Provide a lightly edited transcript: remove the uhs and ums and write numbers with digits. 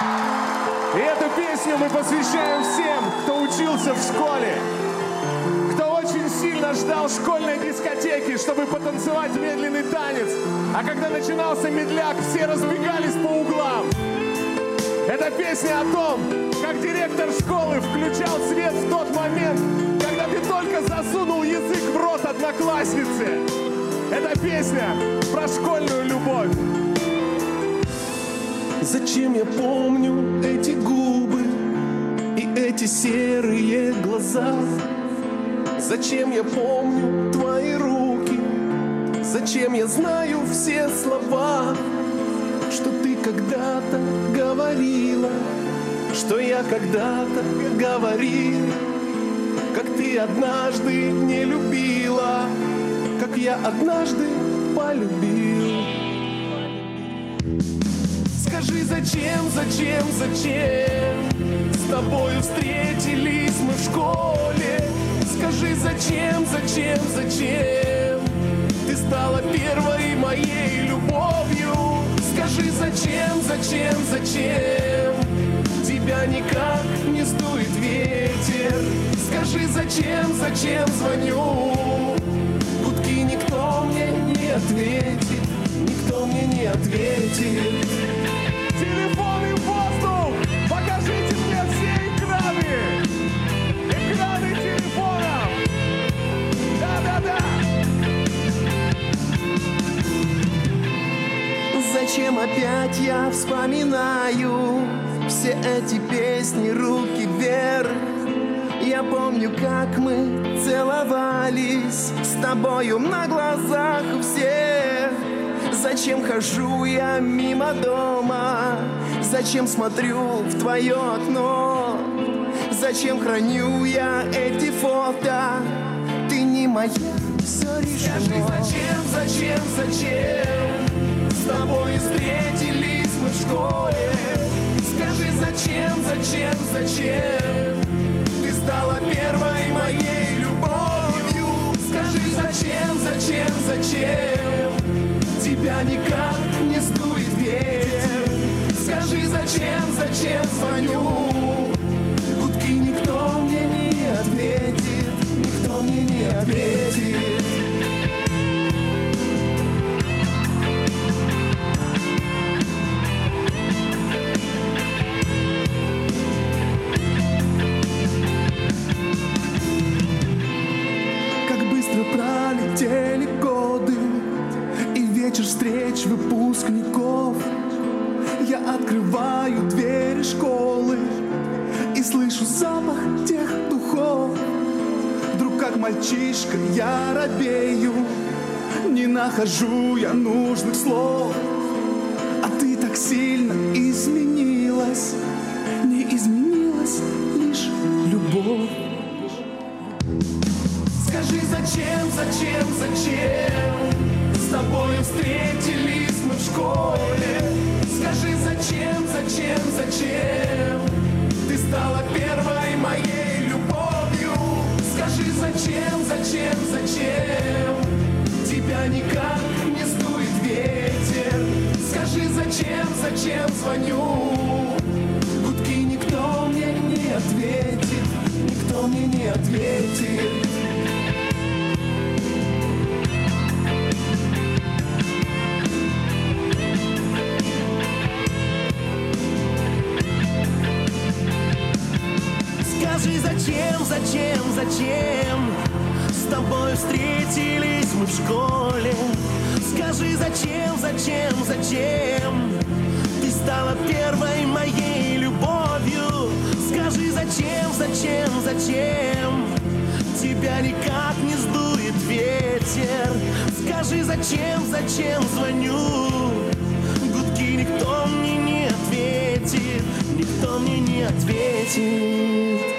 И эту песню мы посвящаем всем, кто учился в школе, кто очень сильно ждал школьной дискотеки, чтобы потанцевать медленный танец. А когда начинался медляк, все разбегались по углам. Это песня о том, как директор школы включал свет в тот момент, когда ты только засунул язык в рот однокласснице. Это песня про школьную любовь. Зачем я помню эти губы и эти серые глаза? Зачем я помню твои руки? Зачем я знаю все слова, что ты когда-то говорила, что я когда-то говорил, как ты однажды не любила, как я однажды полюбил. Скажи, зачем с тобою встретились мы в школе? Скажи, зачем ты стала первой моей любовью? Скажи, зачем тебя никак не сдует ветер? Скажи, зачем звоню? Гудки никто мне не ответит, никто мне не ответит. Телефон и воздух! Покажите мне все экраны! Экраны телефонов! Да-да-да! Зачем опять я вспоминаю все эти песни «Руки вверх»? Я помню, как мы целовались с тобою на глазах у всех. Зачем хожу я мимо дома? Зачем смотрю в твое окно? Зачем храню я эти фото? Ты не моя, все решено. Скажи, зачем с тобой встретились мы в школе? Скажи, зачем ты стала первой моей любовью? Скажи, зачем тебя никак не сдует ветер? Скажи, зачем звоню? Гудки никто мне не ответит, никто мне не ответит. Как быстро пролетели годы и вечер встреч выпускников. Я открываю двери школы и слышу запах тех духов. Вдруг как мальчишка я робею, не нахожу я нужных слов. А ты так сильно изменилась, не изменилась лишь любовь. Скажи, зачем с тобою встретились мы в школе? Скажи, зачем ты стала первой моей любовью? Скажи, зачем тебя никак не сдует ветер? Скажи, зачем звоню? Гудки никто мне не ответит, никто мне не ответит. Скажи, зачем с тобой встретились мы в школе? Скажи, зачем ты стала первой моей любовью? Скажи, зачем тебя никак не сдует ветер? Скажи, зачем звоню? Гудки никто мне не ответит, никто мне не ответит.